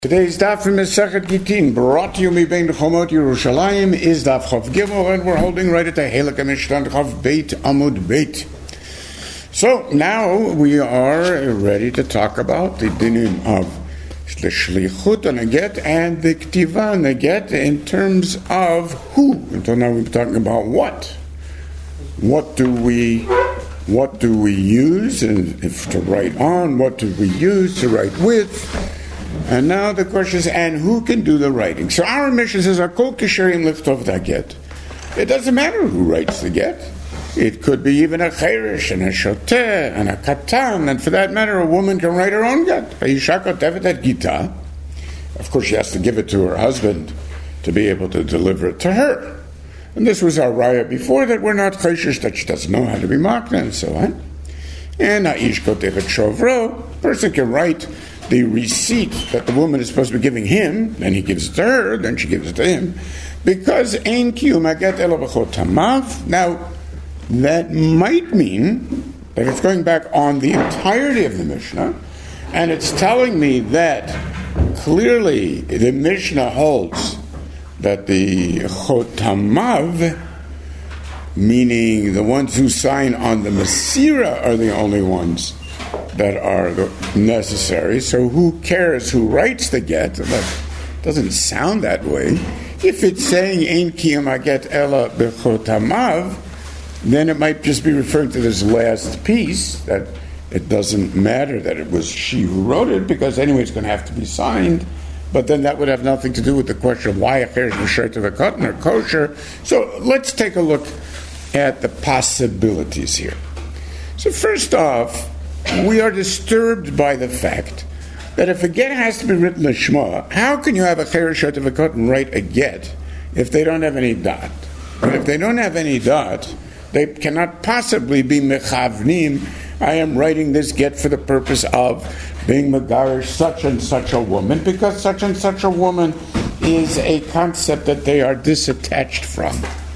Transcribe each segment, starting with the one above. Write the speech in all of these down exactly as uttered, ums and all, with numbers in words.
Today's daf from Masechet Gitin, brought to you Mibein Chomot Yerushalayim, is daf Chav Gimel, and we're holding right at the Halak HaMishkan Chav Beit Amud Beit. So now we are ready to talk about the dinim of the Shlichut on a get and the Ktiva on a get in terms of who. Until now we've been talking about what. What do we what do we use and if to write on? What do we use to write with? And now the question is, and who can do the writing? So our mission says, "Akol kisherim lichtov da get." It doesn't matter who writes the get. It could be even a cherish and a shoteh and a katan, and for that matter, a woman can write her own get. Ha'isha kotevet et gita. Of course, she has to give it to her husband to be able to deliver it to her. And this was our raya before, that we're not cheshish, that she doesn't know how to be makna and so on. And ha'ish kotevet shovro. Person can write the receipt that the woman is supposed to be giving him, then he gives it to her, then she gives it to him, because ein kiyum haget elo b'chotamav. Now, that might mean that it's going back on the entirety of the Mishnah, and it's telling me that clearly the Mishnah holds that the chotamav, meaning the ones who sign on the Masira, are the only ones that are necessary. So who cares who writes the get? That doesn't sound that way. If it's saying ein kiyum haget ela b'chotamav, then it might just be referring to this last piece, that it doesn't matter that it was she who wrote it, because anyway it's going to have to be signed. But then that would have nothing to do with the question of why a cheresh b'shert of a cotton or kosher. So let's take a look at the possibilities here. So first off, we are disturbed by the fact that if a get has to be written lishma, how can you have a cheresh of a cotton write a get if they don't have any dot? And if they don't have any dot, they cannot possibly be mechavnim. I am writing this get for the purpose of being megarish such and such a woman, because such and such a woman is a concept that they are disattached from.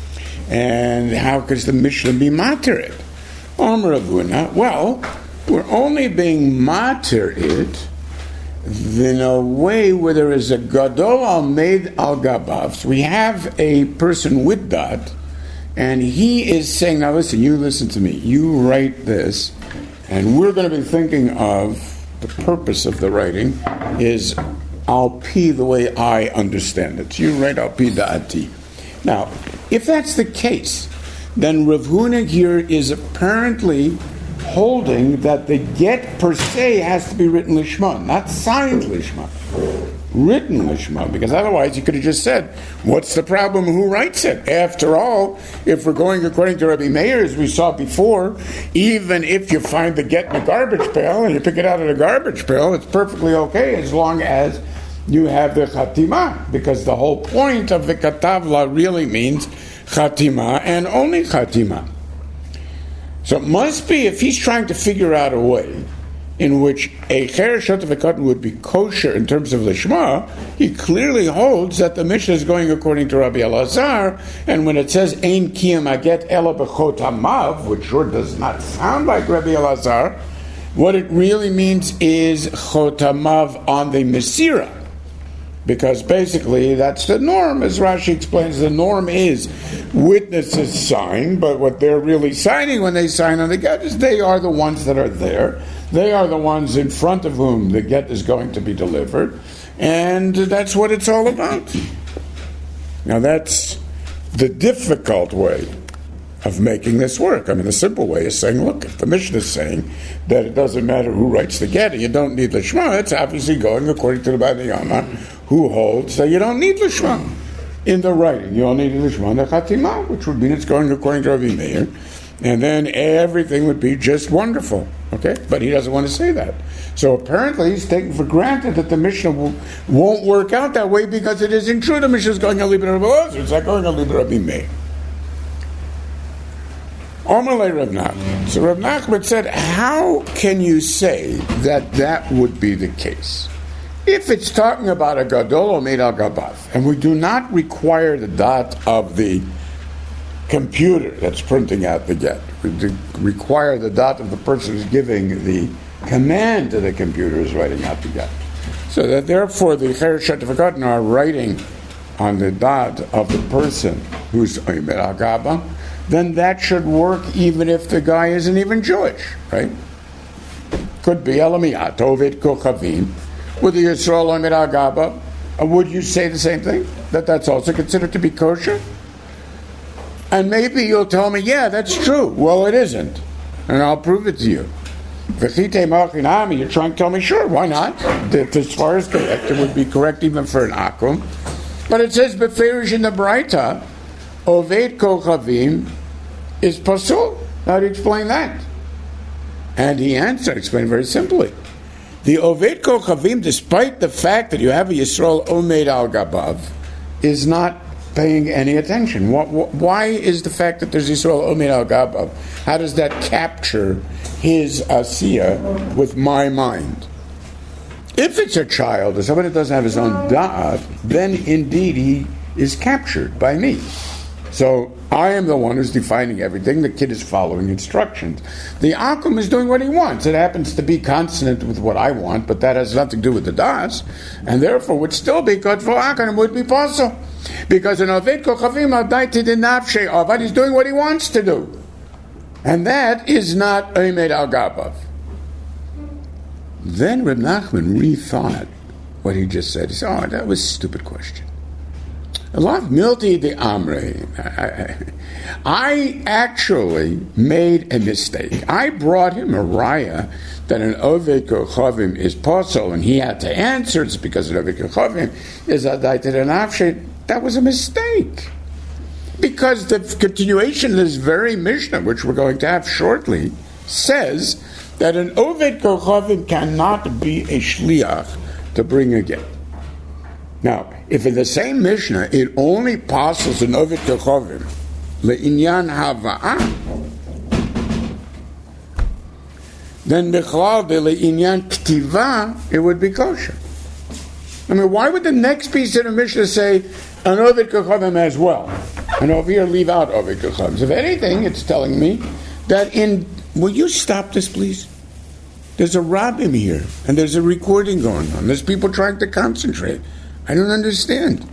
And how could the Mishnah be mater it? Omer Avuna, well, we're only being mater it in a way where there is a gadol al made al gabav. So we have a person with dot, and he is saying, now listen, you listen to me, you write this, and we're going to be thinking of the purpose of the writing is al pi the way I understand it. So you write al pi da'ati. Now, if that's the case, then Rav Huna here is apparently holding that the get per se has to be written lishma, not signed lishma. Written lishma, because otherwise you could have just said, what's the problem, who writes it? After all, if we're going according to Rabbi Meir, as we saw before, even if you find the get in a garbage pail and you pick it out of the garbage pail, it's perfectly okay as long as you have the chatima, because the whole point of the katavla really means chatima and only chatima. So it must be, if he's trying to figure out a way in which a cheresh of a cotton would be kosher in terms of lishma, he clearly holds that the Mishnah is going according to Rabbi Elazar, and when it says ein kiyum haget ela b'chotamav, which sure does not sound like Rabbi Elazar, what it really means is chotamav on the Masira. Because basically that's the norm, as Rashi explains. The norm is witnesses sign, but what they're really signing when they sign on the get is they are the ones that are there. They are the ones in front of whom the get is going to be delivered, and that's what it's all about. Now that's the difficult way of making this work. I mean, the simple way is saying, look, if the Mishnah is saying that it doesn't matter who writes the get and you don't need lishma, it's obviously going according to the Bani Yama, who holds that you don't need lishma in the writing. You only need lishma in the chatima, which would mean it's going according to Rabbi Meir, and then everything would be just wonderful. Okay? But he doesn't want to say that. So apparently he's taking for granted that the Mishnah will, won't work out that way, because it isn't true. The Mishnah is going a libra Rabbi Elazar. It's not going a libra Rabbi Meir. Omalei Rav Nachman. So Rav Nachman said, how can you say that that would be the case? If it's talking about a gadol or made al gabav, and we do not require the dot of the computer that's printing out the get, we require the dot of the person who's giving the command to the computer is writing out the get. So that therefore the Cheresh Shetafakatan are writing on the dot of the person who's Omer Agaba, then that should work even if the guy isn't even Jewish, right? Could be Elamiyat, Ovid Kochavim, with the Yisrael Omer Agaba. Would you say the same thing? That that's also considered to be kosher? And maybe you'll tell me, yeah, that's true. Well, it isn't. And I'll prove it to you. V'chitei machinami, you're trying to tell me, sure, why not? That as far as correct, it would be correct even for an akum. But it says, beferish in the Braita, Oved Kochavim is pasul. How do you explain that? And he answered, explained very simply. The Oved Kochavim, despite the fact that you have a Yisrael Omed al Gabav, is not paying any attention. Why is the fact that there's Yisrael Omed al Gabav? How does that capture his asiyah with my mind? If it's a child or somebody that doesn't have his own da'at, then indeed he is captured by me. So I am the one who's defining everything. The kid is following instructions. The akum is doing what he wants. It happens to be consonant with what I want, but that has nothing to do with the das, and therefore would still be good for akum and would be possible. Because an Oved Kochavim Adaiti de Nafshe Avad is doing what he wants to do. And that is not Omed al Gabav. Then Reb Nachman rethought what he just said. He said, oh, that was a stupid question. A lot of Milti de Amre. I actually made a mistake. I brought him a raya that an Oved Kochavim is posel, and he had to answer. It's because an Oved Kochavim is Adaiti de Nafshe. That was a mistake. Because the continuation of this very Mishnah, which we're going to have shortly, says that an Oved Kochavim cannot be a Shliach to bring a get. Now, if in the same Mishnah it only passes an Oved Kochavim le'inyan hava'ah, then bichlal de le'inyan k'tiva, it would be kosher. I mean, why would the next piece of the Mishnah say an Oved Kochavim as well? And over here, leave out Oved Kochavim. If anything, it's telling me that in... Will you stop this, please? There's a rabbim here, and there's a recording going on. There's people trying to concentrate. I don't understand.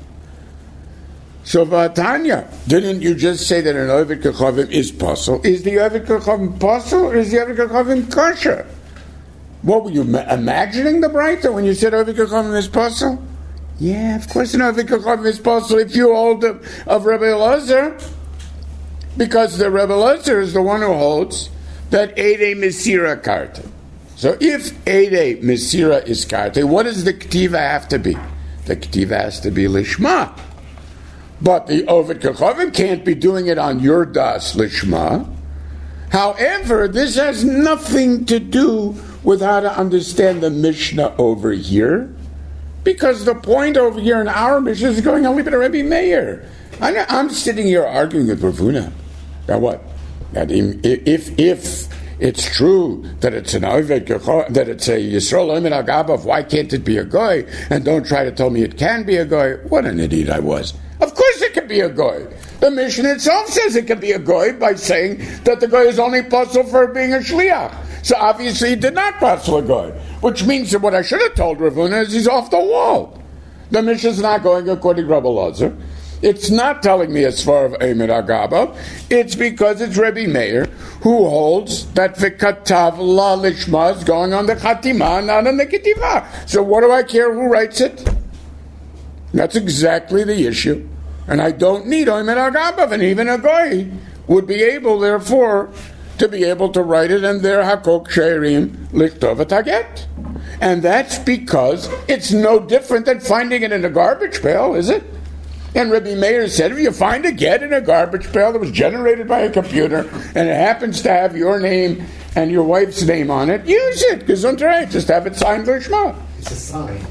So, Vatanya, didn't you just say that an Oved Kochavim is pasul? Is the Oved Kochavim pasul, or is the Oved Kochavim kosher? What were you ma- imagining the Braita when you said Oved Kochavim is pasul? Yeah, of course an Oved Kochavim is pasul if you hold of, of Rebbe Elazar, because the Rebbe Elazar is the one who holds that Eidei Mesira Karte. So if Eidei Mesira is Karte, what does the Ketiva have to be? The Ketiva has to be Lishma. But the Oved Kochavim can't be doing it on your das Lishma. However, this has nothing to do with how to understand the Mishnah over here, because the point over here in our Mishnah is going only to Rebbe Meir. I'm sitting here arguing with Ravuna. Now what? That if if it's true that it's an Oved Kochavim, that it's a Yisrael Omed al Gabav, why can't it be a goy? And don't try to tell me it can be a goy. What an idiot I was. Of course it can be a goy. The Mishnah itself says it can be a goy by saying that the goy is only possible for being a shliach. So obviously he did not possible a goy, which means that what I should have told Ravuna is he's off the wall. The Mishnah is not going according to Rebbe Elazar. It's not telling me as far of Omed al Gabav. It's because it's Rebbe Meir who holds that v'katav la lishma is going on the chatima, not on the ketiva. So what do I care who writes it? That's exactly the issue. And I don't need Omed al Gabav, and even a goy would be able, therefore, to be able to write it, and there hakok sheirim lichtov taget. And that's because it's no different than finding it in a garbage pail, is it? And Rebbe Meir said, if you find a get in a garbage pail that was generated by a computer, and it happens to have your name and your wife's name on it, use it. Gesundheit, just have it signed Lishma. It's a sign.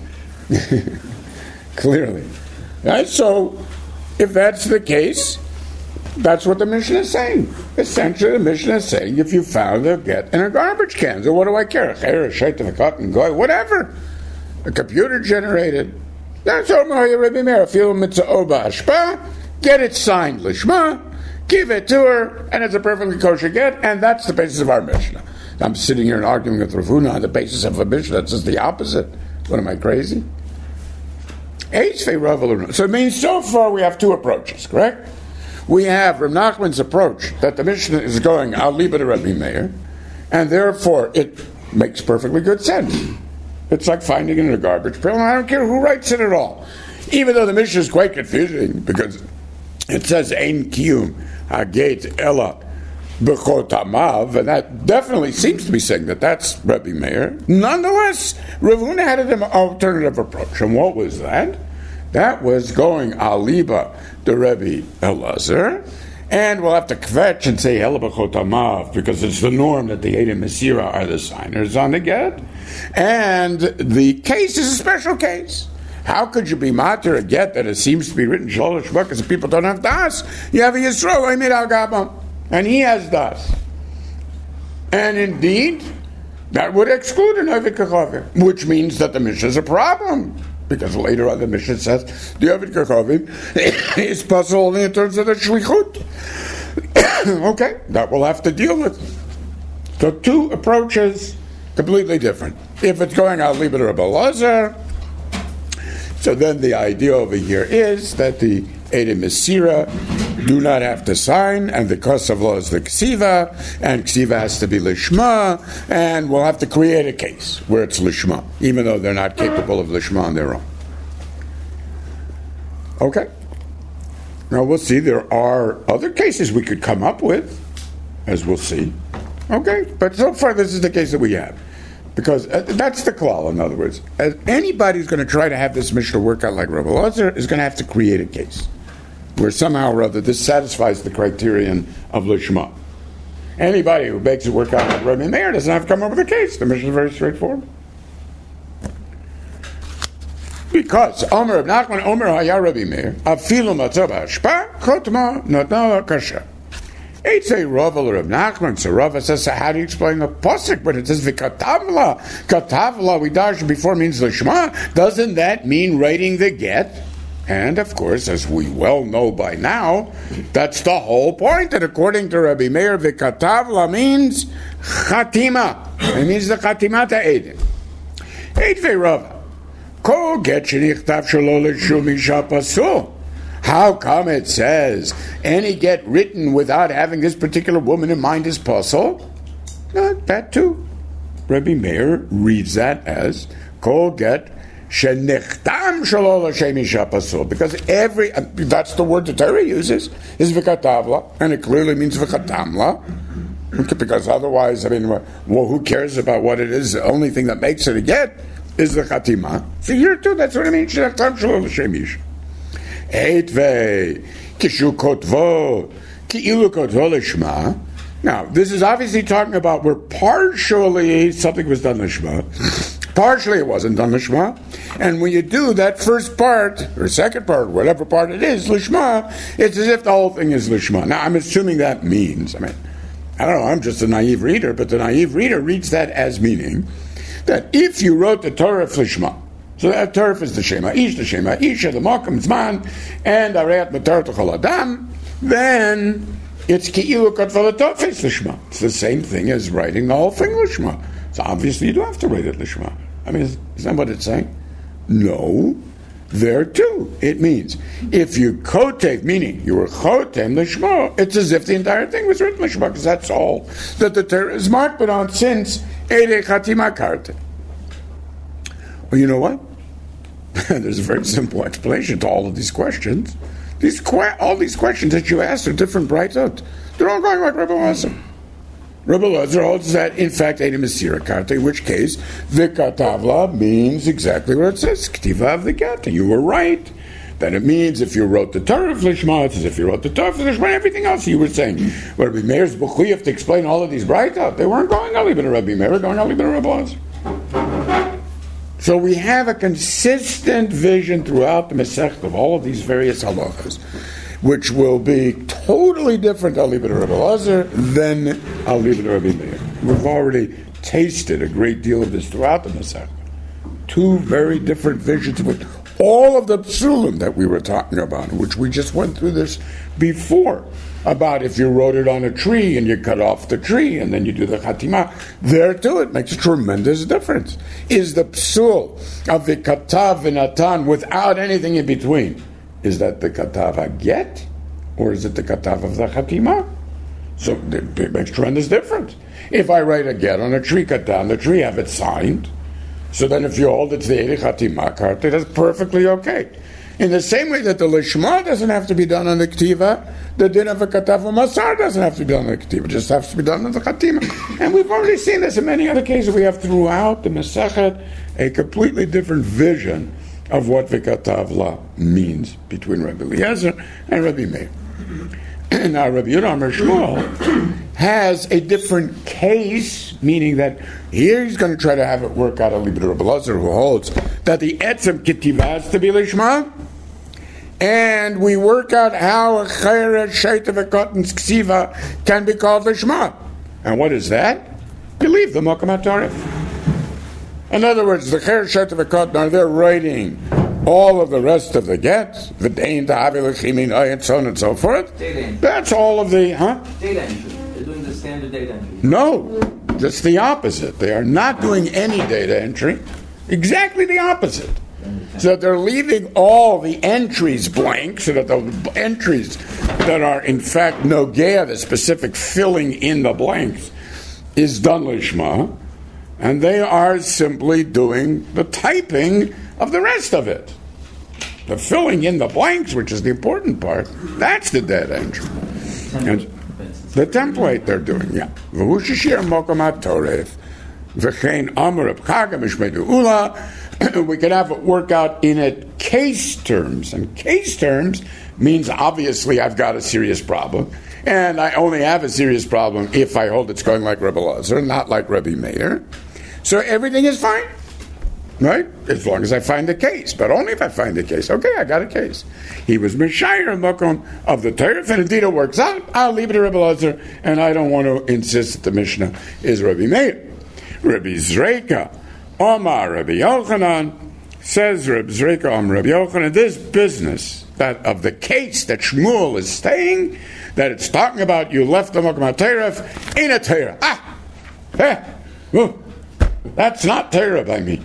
Clearly. Right? So, if that's the case, that's what the Mishnah is saying. Essentially, the Mishnah is saying, if you found a get in a garbage can, so what do I care? Whatever. A computer generated. That's Omar Rebbe Meir. Feel mitzvah oba ashpa, get it signed lishma, give it to her, and it's a perfectly kosher get, and that's the basis of our Mishnah. I'm sitting here and arguing with Ravuna on the basis of a Mishnah that says the opposite. What, am I crazy? So it means so far we have two approaches, correct? We have Reb Nachman's approach that the Mishnah is going al liba de Rabbi Meir, and therefore it makes perfectly good sense. It's like finding it in a garbage pail, and I don't care who writes it at all. Even though the Mishnah is quite confusing, because it says Ein Kiyum Hageit Ella B'chotamav, and that definitely seems to be saying that that's Rabbi Meir. Nonetheless, Rav Huna had an alternative approach, and what was that? That was going al liba de Rabbi Elazar, and we'll have to kvetch and say Ella B'chotamav, because it's the norm that the Eidim Mesira are the signers on the get, and the case is a special case. How could you be matir a get that it seems to be written Shalosh Bakas and people don't have das? You have a Yisro Emir Al Gabam, and he has das. And indeed, that would exclude an Ovid Kachavim, which means that the Mishnah is a problem. Because later on the Mishnah says the Ovid Kachavim is possible only in terms of the Shlichut. Okay, that we'll have to deal with. So two approaches, completely different. If it's going out liba de Rabbi Elazar, so then the idea over here is that the Eidim Mesira do not have to sign, and the Kosav law is the Ksiva, and Ksiva has to be Lishma, and we'll have to create a case where it's Lishma, even though they're not capable of Lishma on their own. Okay. Now we'll see, there are other cases we could come up with, as we'll see. Okay, but so far this is the case that we have. Because uh, that's the klal, in other words. As anybody who's going to try to have this Mishnah work out like Rabbi Elazar is going to have to create a case where somehow or other this satisfies the criterion of Lishma. Anybody who makes it work out like Rabbi Meir doesn't have to come up with a case. The Mishnah is very straightforward. Because Omer Nachman Omer Haya Rabbi Meir Afilu Matzah B'Hashpa Chotma Notna Kasha. It's a Rav or Rav Nachman. So Rav says, so how do you explain the pasuk? But it says v'katavla, katavla we dashed before means lishma. Doesn't that mean writing the get? And of course, as we well know by now, that's the whole point. That according to Rabbi Meir, v'katavla means chatima. It means the chatima ta'edim. Eitvei Rav, kol get shenichtav shelo l'shum isha pasul. How come it says any get written without having this particular woman in mind is pasul? No, that too. Rabbi Meir reads that as kol get shenichtam shelo l'shem isha pasul, because every that's the word the Torah uses is v'katavla, and it clearly means v'katamla. Because otherwise, I mean, well, who cares about what it is? The only thing that makes it a get is the chatima. So here too, that's what it means. Shenichtam shelo l'shem isha. Eitvei kishu kotvo ki'ilu kotvo lishma. Now, this is obviously talking about where partially something was done lishma, partially it wasn't done lishma, and when you do that first part or second part, whatever part it is lishma, it's as if the whole thing is lishma. Now, I'm assuming that means, I mean, I don't know, I'm just a naive reader, but the naive reader reads that as meaning that if you wrote the Torah for lishma, so that Torah is the Shema Ish, the Shema Isha, the Makam Zman, and Arayat Matar Tuchal Adam, then it's Ki'ilu Katvala Tofes Lishma. It's the same thing as writing the whole thing Lishma. So obviously you do have to write it Lishma. I mean, is, is that what it's saying? No. There too, it means if you kotev, meaning you were chotem Lishma, it's as if the entire thing was written Lishma, because that's all that the Torah is marked on since Eirei Chatima Karte. Well, you know what? There's a very simple explanation to all of these questions. These que- all these questions that you asked are different brightot. They're all going like Rabbi Elazar. Rabbi Elazar holds that, in fact, Eidim Mesira Karte, in which case, V'katavla means exactly what it says, K'tiva of the Karte. You were right. That it means if you wrote the Torah of Lishma, it's as if you wrote the Torah of Lishma, and everything else you were saying. But Rabbi Meir's B'chuyev to explain all of these brightot, they weren't going only to Rabbi Meir, they were going only to Rabbi Elazar. So we have a consistent vision throughout the Masechta of all of these various halachas, which will be totally different al liba de Rabbi Elazar than al liba de Rabbi Meir. We've already tasted a great deal of this throughout the Masechta. Two very different visions with all of the psulim that we were talking about, which we just went through this before, about if you wrote it on a tree and you cut off the tree and then you do the chatima, there too it makes a tremendous difference. Is the psul of the katav v'natan without anything in between, is that the katav haget, or is it the katav of the chatima? So it makes tremendous difference. If I write a get on a tree, cut down the tree, have it signed, so then if you hold it to the Eidei Chatima card, that's perfectly okay. In the same way that the Lishma doesn't have to be done on the Ktiva, the din of a Katav Masar doesn't have to be done on the Ktiva, it just has to be done on the Chatima. And we've already seen this in many other cases. We have throughout the Masechet a completely different vision of what Vikatavla means between Rabbi Eliezer and Rabbi Meir. Now Rabbi Yehuda Amar Shmuel has a different case, meaning that here he's going to try to have it work out a little bit. Rabbi Eliezer, who holds that the etzem kitiva has to be lishma, and we work out how a chayra shaita v'kotens ksiva can be called lishma. And what is that? You leave the Mokum HaTorah. In other words, the chayra shaita v'koten are there writing all of the rest of the gets, v'dein ta'avi and so on and so forth. That's all of the, huh? Data entry. They're doing the standard data entry. No, just the opposite. They are not doing any data entry. Exactly the opposite. So they're leaving all the entries blank, so that the entries that are in fact nogea, the specific filling in the blanks, is done lishma, and they are simply doing the typing of the rest of it. The filling in the blanks, which is the important part, that's the data entry. And the template they're doing, yeah. V'hu shishir mokum hatoref, v'chein amar b'chaga mishmedu ula. We can have it work out in a case terms, and case terms means obviously I've got a serious problem, and I only have a serious problem if I hold it's going like Rebbe Eliezer, not like Rebbe Meir. So everything is fine. Right? As long as I find the case. But only if I find the case. Okay, I got a case. He was Mishayir Mokum of the Torah, and indeed it works out. I'll leave it to Rebbe Eliezer, and I don't want to insist that the Mishnah is Rebbe Meir. Rebbe Zreika, Omar Rebbe Yochanan, says Rebbe Zreika, Omar Rebbe Yochanan, this business that of the case that Shmuel is saying, that it's talking about you left the Mokum HaTorah, ain't a Torah. Ah! Eh! Oh, that's not Torah by me.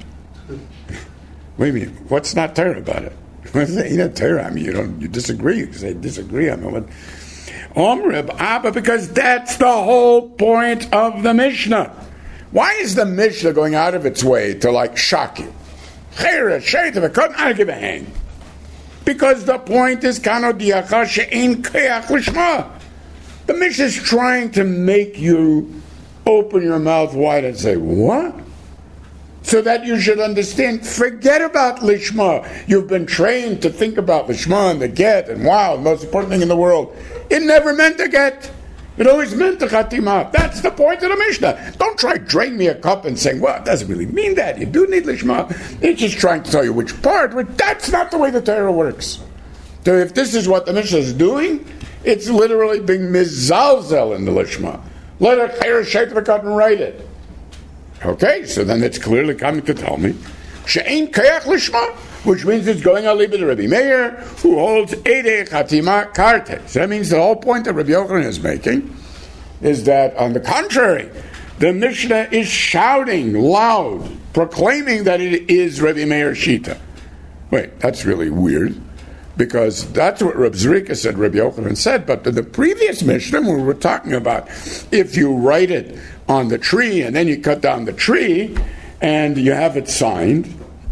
What do you mean? What's not Torah about it? Ain't a Torah. I mean, you don't. You disagree. You say disagree. I mean, what? Omrib Abba, because that's the whole point of the Mishnah. Why is the Mishnah going out of its way to like shock you? Chayra shayta v'kot. I don't give a hang. Because the point is kano diacha she'ein kayach l'shma. The Mishnah is trying to make you open your mouth wide and say, what? So that you should understand, forget about Lishma. You've been trained to think about Lishma and the get, and wow, the most important thing in the world. It never meant a get. It always meant a Chatima. That's the point of the Mishnah. Don't try to drain me a cup and saying, well, it doesn't really mean that. You do need Lishma. It's just trying to tell you which part, but that's not the way the Torah works. So if this is what the Mishnah is doing, it's literally being mizalzel in the Lishma. Let a Chayr Shayt V'Kat and write it. Okay, so then it's clearly coming to tell me she'ein kayach lishma, which means it's going al libid Rabbi Meir, who holds Eidei Chatima Karte. So that means the whole point that Rabbi Yochanan is making is that, on the contrary, the Mishnah is shouting loud, proclaiming that it is Rabbi Meir Shita. Wait, that's really weird, because that's what Rabbi Zrika said, Rabbi Yochanan said, but in the previous Mishnah, we were talking about if you write it on the tree, and then you cut down the tree, and you have it signed.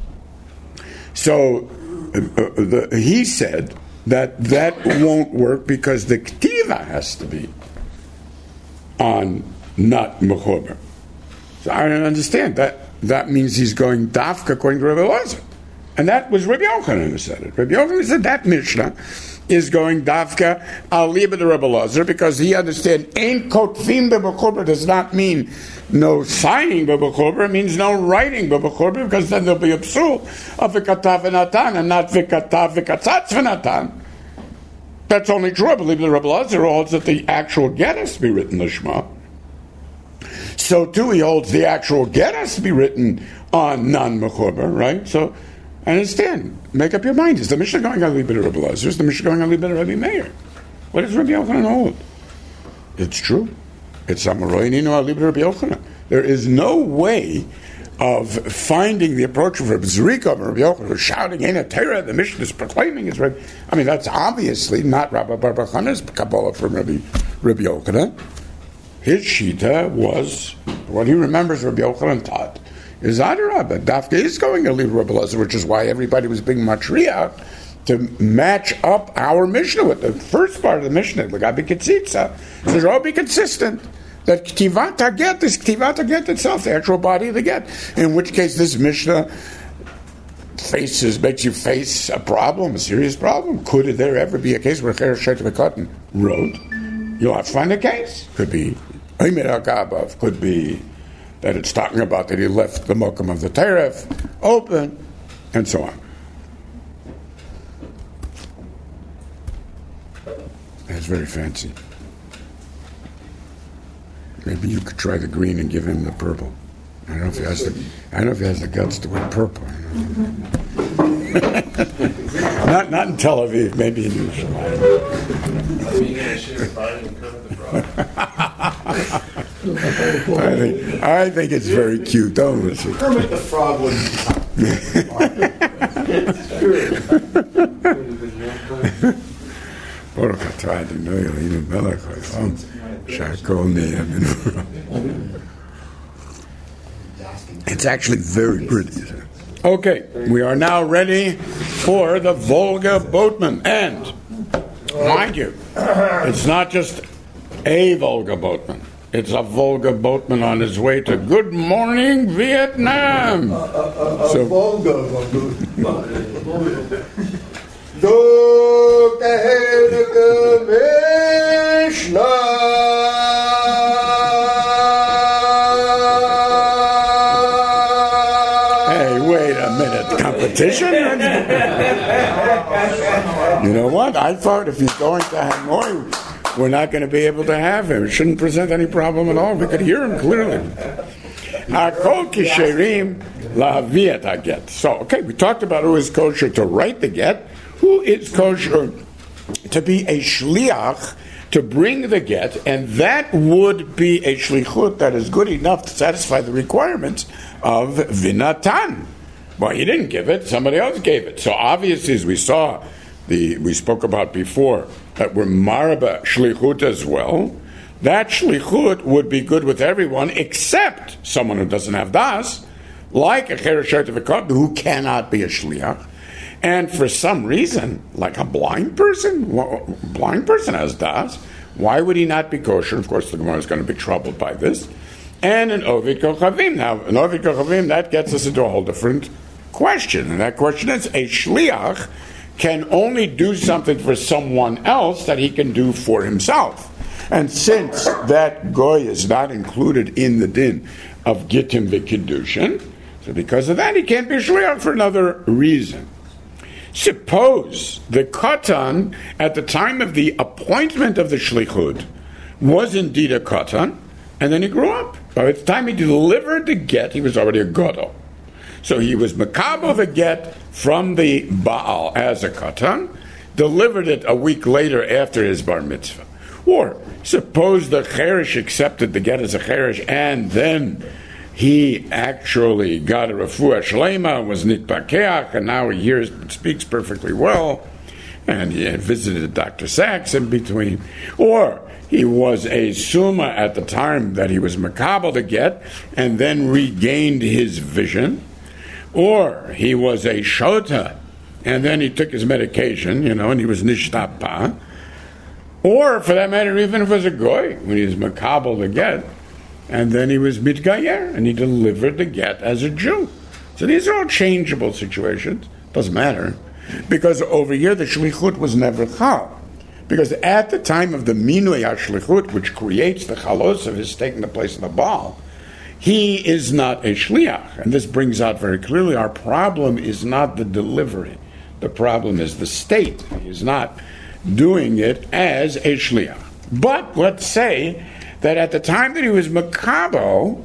So uh, the, he said that that won't work because the ktiva has to be on, not mechuber. So I don't understand. That that means he's going dafka according to Rabbi Eliezer. And that was Rabbi Yochanan who said it. Rabbi Yochanan said that Mishnah is going dafka al libid Rabbi Eliezer, because he understands ein kotvim b'mechuber does not mean no signing b'mechuber, it means no writing b'mechuber, because then there'll be a psul of v'katav v'natan and not v'katav v'katzatz v'natan. That's only true. I believe the Rabbi Eliezer holds that the actual get has to be written lishma. So too he holds the actual get has to be written on non-mechuber, right? So Understand? Make up your mind. Is the Mishnah going on Libid Rabbi Elazar? Is the Mishnah going on Libid Rabbi Meir? What does Rabbi Yochanan hold? It's true. It's Amoraininu Libid Rabbi Yochanan. There is no way of finding the approach of Rabbi Zerika and Rabbi Yochanan, who's shouting in a Torah, the Mishnah is proclaiming his Rabbi. I mean, that's obviously not Rabbi Bar Bar Chana's Kabbalah from Rabbi, Rabbi Yochanan. His Shita was, what he remembers Rabbi Yochanan taught, is Adarabah. Dafka is going to leave Rabbi Elazar, which is why everybody was being matriach to match up our Mishnah with the first part of the Mishnah, L'gabi Ketzitza. So they should all be consistent. That Ktivat HaGet is Ktivat HaGet itself, the actual body of the get. In which case this Mishnah faces, makes you face a problem, a serious problem. Could there ever be a case where Cheresh Shet V'Katan wrote? You'll have to find a case. Could be Omer HaGabav, could be that it's talking about that he left the Mokum of the Teref open, and so on. That's very fancy. Maybe you could try the green and give him the purple. I don't know if he has the, I don't know if he has the guts to wear purple. not not in Tel Aviv, maybe in Yerushalayim. I think I think it's very cute, don't you? Kermit the Frog would. Baruch atah Adonai Eloheinu melech haolam shehakol niyeh b'nuro. It's actually very pretty. Okay, we are now ready for the Volga boatman, and mind you, it's not just a Volga boatman. It's a Volga boatman on his way to Good Morning Vietnam. A, a, a, so, a Volga Dog the Heilige Mishnah. Hey, wait a minute. Competition? You know what? I thought if he's going to Hanoi, we're not going to be able to have him. It shouldn't present any problem at all. We could hear him clearly. Hakol kisherim lahaviyat haget. So, okay, we talked about who is kosher to write the get. Who is kosher to be a shliach to bring the get, and that would be a shlichut that is good enough to satisfy the requirements of vinatan. Well, he didn't give it; somebody else gave it. So obviously, as we saw, the we spoke about before, that we're maraba shlichut as well. That shlichut would be good with everyone except someone who doesn't have das, like a cheresh shet v'katan who cannot be a shliach. And for some reason, like a blind person, well, blind person has das, why would he not be kosher? Of course, the Gemara is going to be troubled by this. And an Ovid Kochavim. Now, an Ovid Kochavim, that gets us into a whole different question. And that question is, a shliach can only do something for someone else that he can do for himself. And since that goy is not included in the din of Gittim v'Kiddushin, so because of that, he can't be a shliach for another reason. Suppose the katan, at the time of the appointment of the shlichut, was indeed a katan, and then he grew up. By the time he delivered the get, he was already a gadol. So he was makabel the get from the Baal as a katan, delivered it a week later after his bar mitzvah. Or suppose the cheresh accepted the get as a cheresh, and then he actually got a refuah shlema, was nitpakeach, and now he hears, speaks perfectly well, and he had visited Doctor Sachs in between. Or he was a summa at the time that he was makabel to get, and then regained his vision. Or he was a shota, and then he took his medication, you know, and he was nishtapa. Or, for that matter, even if it was a goy, when he was makabel to get, and then he was mitgayer, and he delivered the get as a Jew. So these are all changeable situations. Doesn't matter. Because over here the shlichut was never chal. Because at the time of the minui ha-shlichut, which creates the chalos of his taking the place of the Baal, he is not a shliach. And this brings out very clearly our problem is not the delivery. The problem is the state. He is not doing it as a shliach. But let's say that at the time that he was makabel,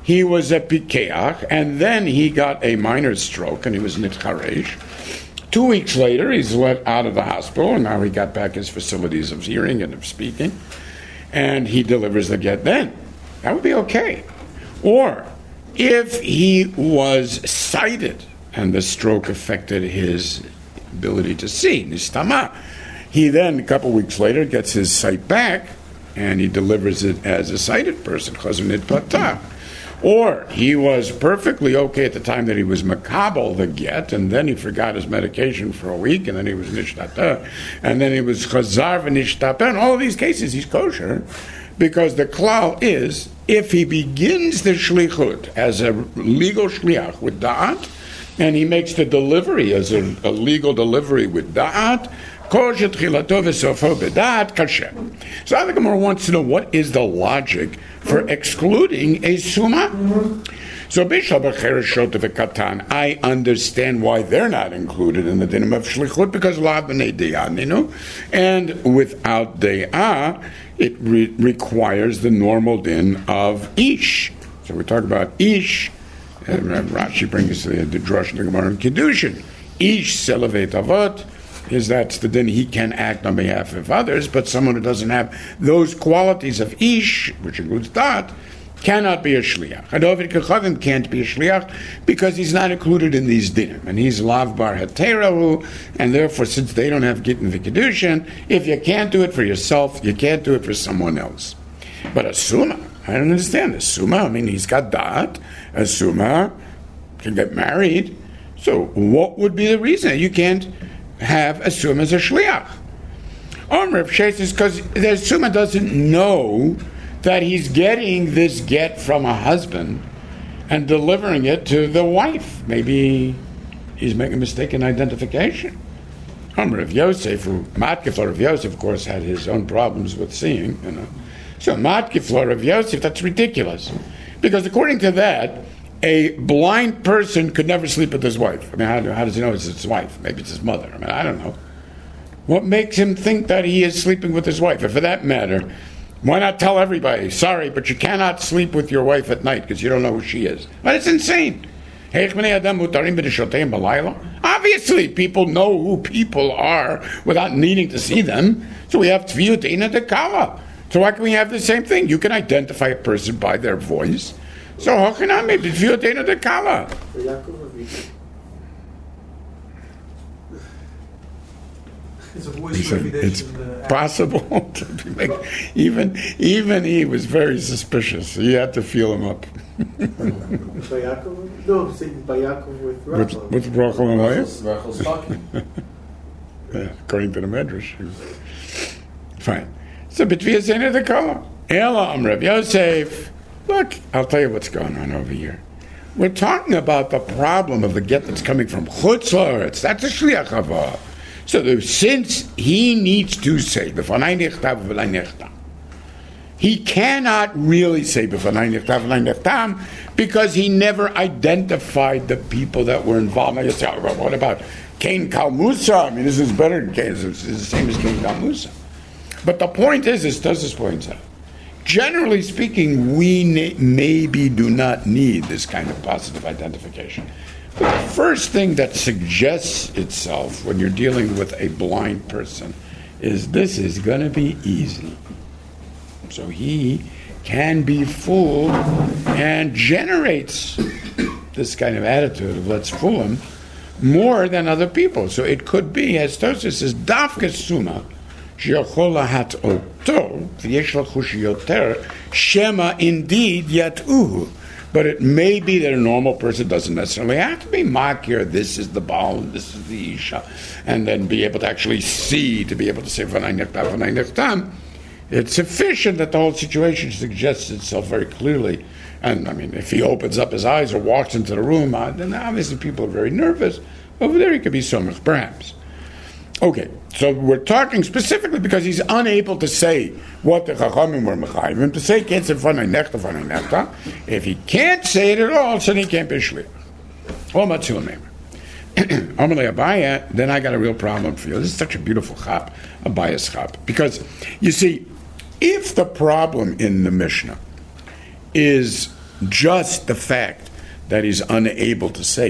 he was a pikeach, and then he got a minor stroke, and he was nitcharesh. Two weeks later, he's let out of the hospital, and now he got back his facilities of hearing and of speaking, and he delivers the get then. That would be okay. Or, if he was sighted, and the stroke affected his ability to see, nistama, he then, a couple weeks later, gets his sight back, and he delivers it as a sighted person, chazunit patah. Or he was perfectly okay at the time that he was makabel the get, and then he forgot his medication for a week, and then he was nishtata, and then he was chazar v'nishtata. In all of these cases, he's kosher, because the klal is, if he begins the shlichut as a legal shliach with da'at, and he makes the delivery as a, a legal delivery with da'at, so the Gemara wants to know, what is the logic for excluding a summa? So I understand why they're not included in the dinim of shlichut, because and without de'ah, it re- requires the normal din of ish. So we talk about ish, and Rashi brings the, the drush in the Gemara in Kiddushin. Ish selavet avot, is that the din he can act on behalf of others, but someone who doesn't have those qualities of ish, which includes dat, cannot be a shliach. Hadovid kechavim can't be a shliach because he's not included in these dinim, and he's lav bar heterahu, and therefore, since they don't have gittin v'kedushin, if you can't do it for yourself, you can't do it for someone else. But a summa, I don't understand. A summa, I mean, he's got dat. A summa can get married. So, what would be the reason you can't have a summa as a shliach? Omer Shes is because the summa doesn't know that he's getting this get from a husband and delivering it to the wife. Maybe he's making a mistake in identification. Omer of Yosef, who Matkefler of Yosef, of course, had his own problems with seeing, you know. So Matkefler of Yosef, that's ridiculous, because according to that, a blind person could never sleep with his wife. I mean, how, how does he know it's his wife? Maybe it's his mother. I mean, I don't know. What makes him think that he is sleeping with his wife? And for that matter, why not tell everybody, sorry, but you cannot sleep with your wife at night because you don't know who she is? But it's insane. Obviously, people know who people are without needing to see them. So we have tviyut ina dekala. So why can we have the same thing? You can identify a person by their voice. So hochinami tviyut ina dekala. It's a voice He said it's recognition, uh, possible to make, even even he was very suspicious. He had to feel him up. Bayakov? No, I'm saying Bayakov with Rachel. with, with Rachel and Leah? Rachel's, Rachel's talking. Yeah, according to the Medrash. Fine. So between Zaina the Kala, Ela Amrav Yosef. Look, I'll tell you what's going on over here. We're talking about the problem of the get that's coming from Chutz La'aretz. That's a shliach hava. So the, since he needs to say b'fanai nechtav v'lai nechtam, he cannot really say b'fanai nechtav v'lai nechtam because he never identified the people that were involved. Now you say, well, what about Cain Kalmusa? I mean, this is better than Cain. It's the same as Cain Kalmusa. But the point is, as Tosfos points out, generally speaking, we na- maybe do not need this kind of positive identification. But the first thing that suggests itself when you're dealing with a blind person is this is going to be easy. So he can be fooled and generates this kind of attitude of let's fool him more than other people. So it could be, as Tosfos says, dafka suma she'yochol lahat oto v'yesh lachush yoter shema indeed yat'uhu. But it may be that a normal person doesn't necessarily have to be makir. This is the Baal, this is the Isha, and then be able to actually see, to be able to say v'nai nechtam, v'nai nechtam. It's sufficient that the whole situation suggests itself very clearly. And I mean, if he opens up his eyes or walks into the room, uh, then obviously people are very nervous. Over there, he could be somich, perhaps. Okay, so we're talking specifically because he's unable to say what the Chachamim were mechayim to say. Can't say v'nai nechtam, v'nai nechtam. If he can't say it at all, so he can't be shliach. Or matzilah memer. Amalei Abaya, then I got a real problem for you. This is such a beautiful chap, Abaya's chap, because you see, if the problem in the Mishnah is just the fact that he's unable to say,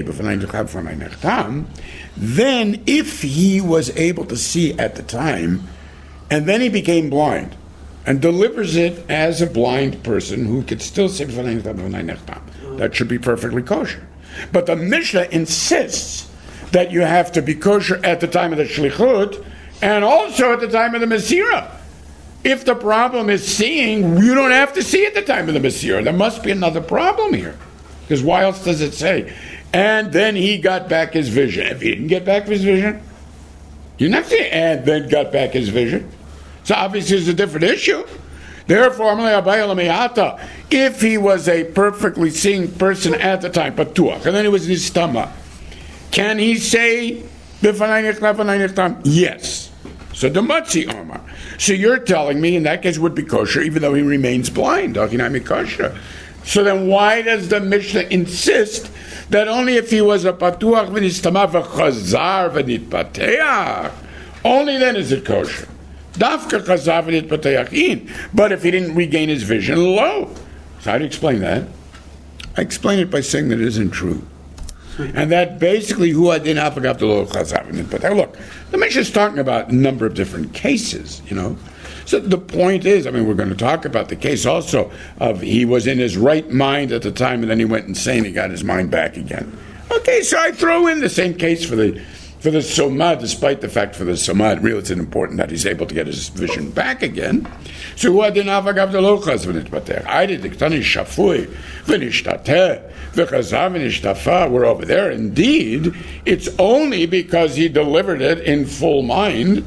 then if he was able to see at the time, and then he became blind, and delivers it as a blind person who could still say, that should be perfectly kosher. But the Mishnah insists that you have to be kosher at the time of the shlichut, and also at the time of the Mesirah. If the problem is seeing, you don't have to see at the time of the Mesirah. There must be another problem here. Because why else does it say? And then he got back his vision. If he didn't get back his vision, you're not saying, and then got back his vision. So obviously it's a different issue. Therefore, if he was a perfectly seeing person at the time, patuach, and then he was nistama, can he say, yes? So the matzi omar. So you're telling me in that case would be kosher, even though he remains blind. Kosher. So then why does the Mishnah insist that only if he was a patuach v'nistama v'chazar v'nitpateach, only then is it kosher? Dafka chazar v'nitpateach in. But if he didn't regain his vision, lo. So how do you explain that? I explain it by saying that it isn't true. And that basically, who adin afagav the lo chazar v'nitpateach. Look, the Mishnah is talking about a number of different cases, you know. So the point is, I mean, we're going to talk about the case also of he was in his right mind at the time and then he went insane, he got his mind back again. Okay, so I throw in the same case for the for the Soma, despite the fact for the Soma, it really isn't important that he's able to get his vision back again. So who adin avagav the lo chaz v'nitpateach? I did the ktani shafui v'nishtateh v'chazar v'nishtafa. We're over there. Indeed, it's only because he delivered it in full mind.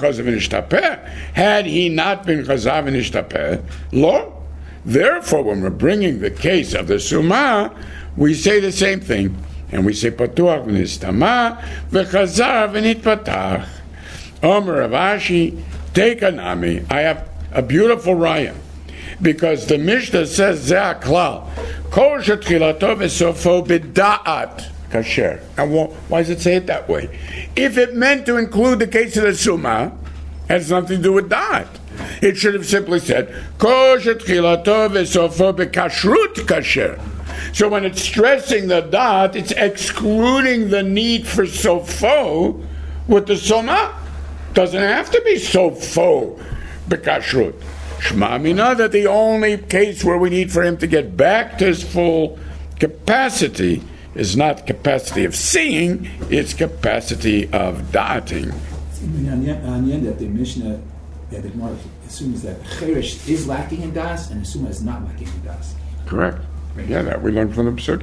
Had he not been chazar v'nishtapeh, lo. Therefore, when we're bringing the case of the Suma, we say the same thing, and we say patuach v'nistama v'chazar v'nitpatach. Omer Rav Ashi, take a nami. I have a beautiful raya, because the Mishnah says zeh klal kol shetchilato v'sofo b'da'at kasher. Now, why does it say it that way? If it meant to include the case of the Suma, it has nothing to do with that. It should have simply said, Kol shetchilato v'sofo b'kashrut kasher. So when it's stressing the dot, it's excluding the need for sofo with the Suma. Doesn't have to be sofo b'kashrut. Shma mina that the only case where we need for him to get back to his full capacity is not capacity of seeing, it's capacity of dating. On the end that the Mishnah, that the Gemara assumes that Cheresh is lacking in das and the Suma is not lacking in das. Correct. Yeah, that we learned from the Pesukei.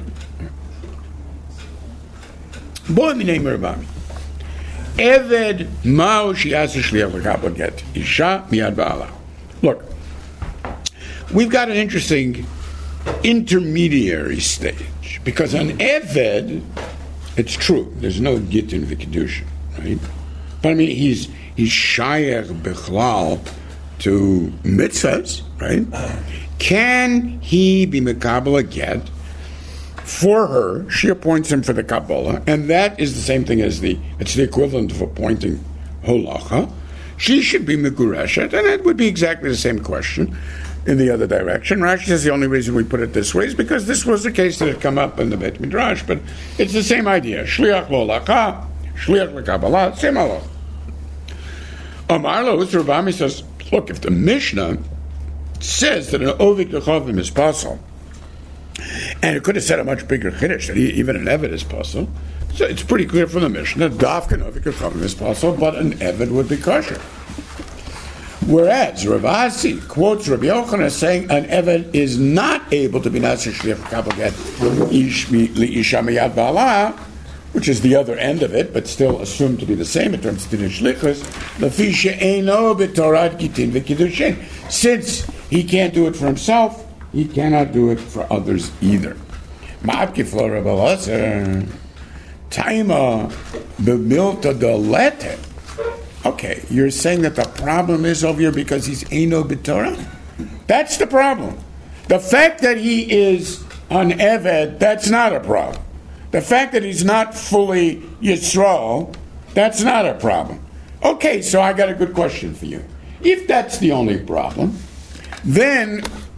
Boy, mi name Rabami. Eved ma'u shi'asa shliach l'kabel get isha miyad ba'ala. Look, we've got an interesting intermediary stage, because on Eved, it's true, there's no git in the Kedusha, right? But I mean, he's he's shayach bechlal to mitzvahs, right? Can he be mekabel a get for her? She appoints him for the Kabbalah, and that is the same thing as the, it's the equivalent of appointing holacha. She should be megureshet, and it would be exactly the same question in the other direction. Rashi says the only reason we put it this way is because this was the case that had come up in the Beit Midrash, but it's the same idea. Shliach holacha, shliach lekabbalah, same halacha. Amar lo, Rabami says, look, if the Mishnah says that an ovik lechavim is possible, and it could have said a much bigger chiddush that even an eved is possible, so it's pretty clear from the Mishnah that dafka ovik lechavim is possible, but an eved would be kosher. Whereas Rav Asi quotes Rabbi Yochanan as saying an eved is not able to be nasi shliach kabaget liisha miyad ba'ala, which is the other end of it, but still assumed to be the same in terms of din shlichus. Lefi she'eino b'torat gitin v'kiddushin. Since he can't do it for himself, he cannot do it for others either. Ma'akiflo Rabbi Elazar taima b'milta dolete. Okay, you're saying that the problem is over here because he's eino b'torah? That's the problem. The fact that he is an eved, that's not a problem. The fact that he's not fully Yisrael, that's not a problem. Okay, so I got a good question for you. If that's the only problem, then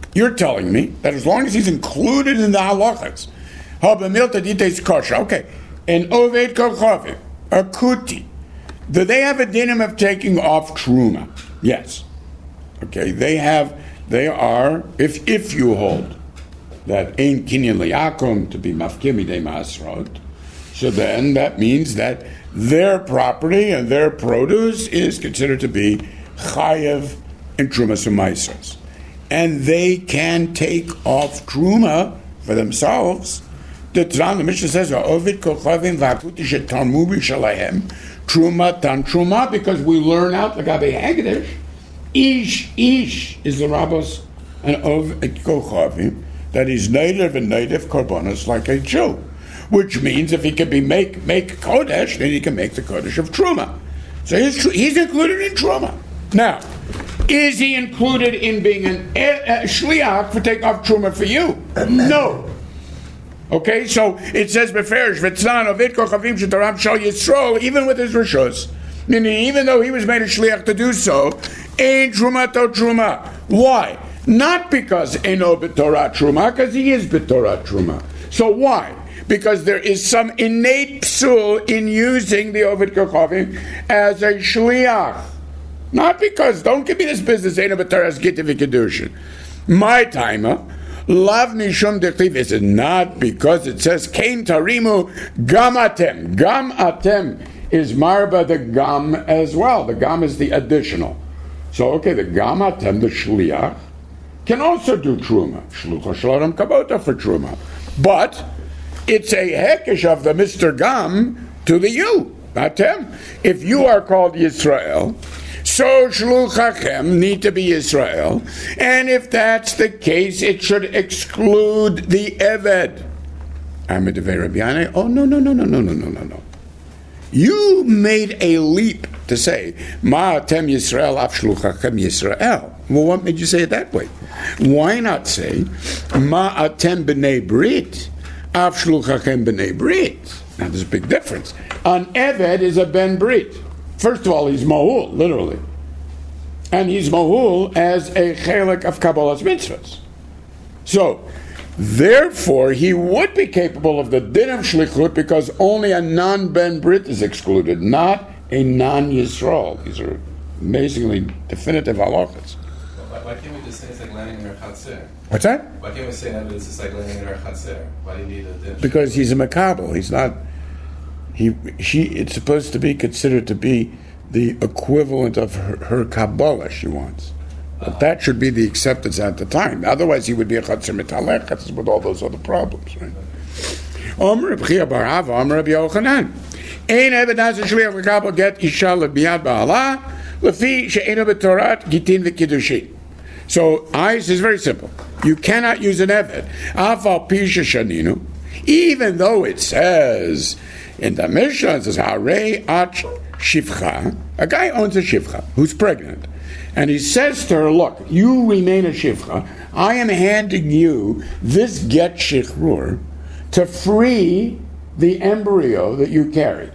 you're telling me that as long as he's included in the halachas, habamilta dites kosher, okay, an oved kochavim, a kuti, do they have a dinim of taking off truma? Yes. Okay, they have, they are, if if you hold that ein kinyan liyakum to be mafkim midei masrot, so then that means that their property and their produce is considered to be chayev in trumas and maisros. And they can take off truma for themselves. The Tran, the Mishnah says, "Ovid kochavim v'akuti shetarmu b'shalahem truma tan truma," because we learn out the Gabe Haggadah, ish ish is the rabbos and ovid kochavim that he's native and native korbanos like a Jew, which means if he can be make make kodesh, then he can make the kodesh of truma. So he's he's included in truma. Now, is he included in being an a, a shliach for taking off truma for you? No. Okay, so it says beferish v'tzan ovid kochavim shetaram shal yisrael, even with his rishos, meaning even though he was made a shliach to do so, ein truma to truma. Why? Not because eno b'torah truma, because he is b'torah truma. So why? Because there is some innate psul in using the ovid kochavim as a shliach. Not because, don't give me this business, eno b'torah's gittiv v'kedushin. My timer, lav nishum dechtiv, is it not because it says kein tarimu gam atem. Gam atem is marba the gam as well. The gam is the additional. So okay, the gam atem, the shliach, can also do truma. Shlucha shalom kabota for truma. But it's a hekesh of the Mister Gam to the you, atem. If you are called Yisrael, so shluchachem need to be Yisrael, and if that's the case, it should exclude the Eved. Amidavei Rabbi Yanai, oh no, no, no, no, no, no, no, no, no. You made a leap to say, Ma atem Yisrael, af shluchachem Yisrael. Well, what made you say it that way? Why not say, Ma atem b'nei Brit, af shluchachem b'nei Brit? Now there's a big difference. An Eved is a ben Brit. First of all, he's Mahul, literally. And he's Mahul as a chelik of Kabbalah's mitzvahs. So, therefore, he would be capable of the din of shlichut because only a non-ben Brit is excluded, not a non-Yisrael. These are amazingly definitive halachas. Why, why can't we just say it's like landing in our chatzir? What's that? Why can't we say that it's just like landing in our chatzir? Why do you need a din? Because he's a makabel. He's not... He, she, it's supposed to be considered to be the equivalent of her, her Kabbalah she wants. But that should be the acceptance at the time. Otherwise, he would be a Chatzir Mitalech with all those other problems, right? Omer Rabbi Chia bar Hava, Omer Rabbi Yochanan. Ein Eved Nasa Shliach L'Kabel Get Isha L'Biyad Ba'ala L'fi She'enu B'Torat Gitin V'Kiddushin. So, Ais is very simple. You cannot use an Eved. Afal Pisha Shaninu, even though it says... In the Mishnah, it says, Harei ach shivcha. A guy owns a shivcha who's pregnant. And he says to her, look, you remain a shivcha. I am handing you this get shichrur to free the embryo that you carry.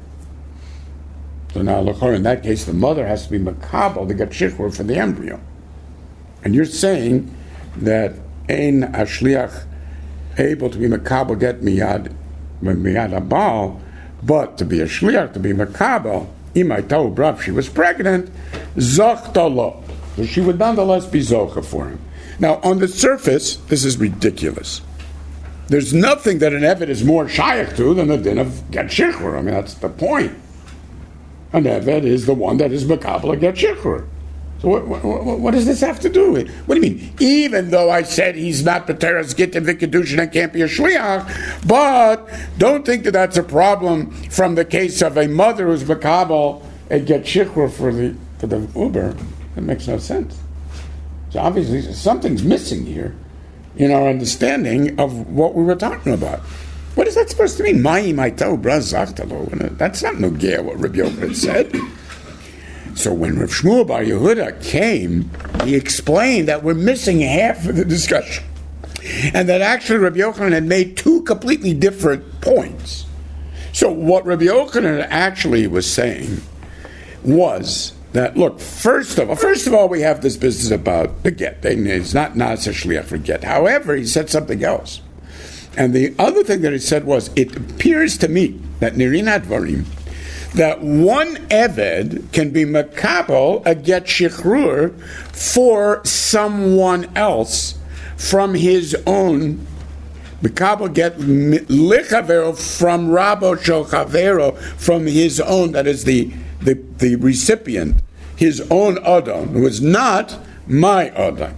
So now, look, in that case, the mother has to be makabel to get shichrur for the embryo. And you're saying that ein ashliach able to be makabel get miyad, miyad abal, but to be a shliach, to be makabel, imay tau brav, she was pregnant, zochta lo. So she would nonetheless be zocha for him. Now, on the surface, this is ridiculous. There's nothing that an Eved is more shaykh to than the din of get shichrur. I mean, that's the point. An Eved is the one that is makabel get shichrur. So what, what, what does this have to do with? What do you mean? Even though I said he's not B'teras Git and V'Kedushin and can't be a shliach, but don't think that that's a problem from the case of a mother who's makabel and get shichrur for the for the Uber. That makes no sense. So obviously something's missing here in our understanding of what we were talking about. What is that supposed to mean? Ma'i ma'itau braz zachtalo. That's not nogea what Rabbi Yochanan said. So when Rav Shmuel Bar Yehuda came, he explained that we're missing half of the discussion. And that actually Rabbi Yochanan had made two completely different points. So what Rabbi Yochanan actually was saying was that, look, first of all, first of all, we have this business about the get. It's not Nasa Shliach for get. However, he said something else. And the other thing that he said was, it appears to me that Nirin Advarim, that one Eved can be makabel a get shichrur for someone else from his own. Makabel get lichavero from Rabo Shel Chavero, from his own, that is the, the, the recipient, his own Adon, who is not my Adon.